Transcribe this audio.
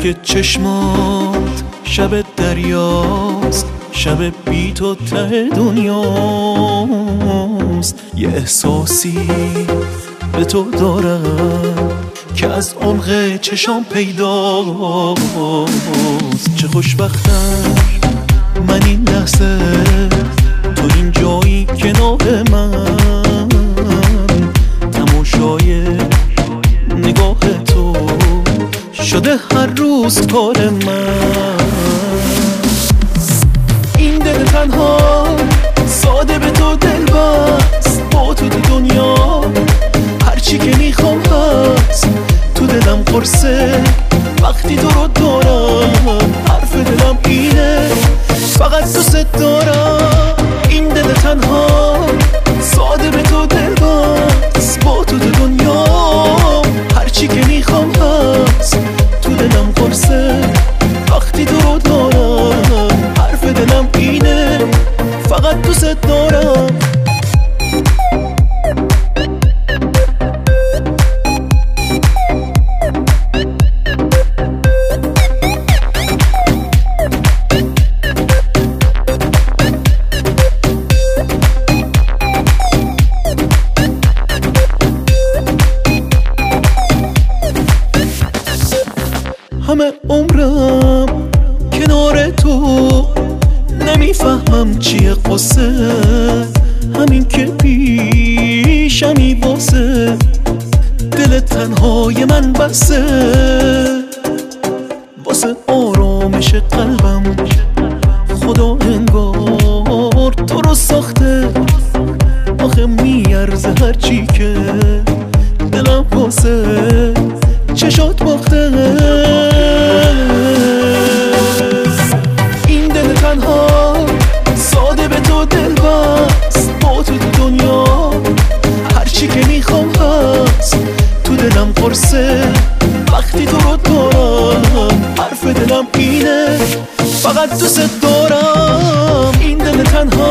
رنگ چشمات شب دریاست، شب بی تو ته دنیاست. یه احساسی به تو دارم که از عمق چشام پیداست. چه خوشبختم من این لحظه، تو این جایی کنار من، تماشای نگاه تو شده هر روز کار من. این دل تنها ساده به تو دل بست، با تو دنیا هرچی که میخوام هست. تو دلم قرصه وقتی تو رو دارم، حرف دلم اینه فقط دوست دارم. این دل تنها ساده به تو دل بست، با تو دنیا هرچی که میخوام هست. تو دلم قرصه وقتی تو رو دارم، حرف دلم اینه فقط دوست دارم. همه عمرم کنار تو نمیفهمم چیه قصه، همین که پیشمی واسه دل تنهای من بسه. واسه آرامش قلبم خدا انگار تو رو ساخته، آخه میارزه هرچی که دلم واسه چشات باخته. این دل تنها ساده به تو دل بست، با تو دنیا هرچی که میخوام هست. تو دلم قرصه وقتی تو رو دارم، حرف دلم اینه فقط دوست دارم. این دل تنها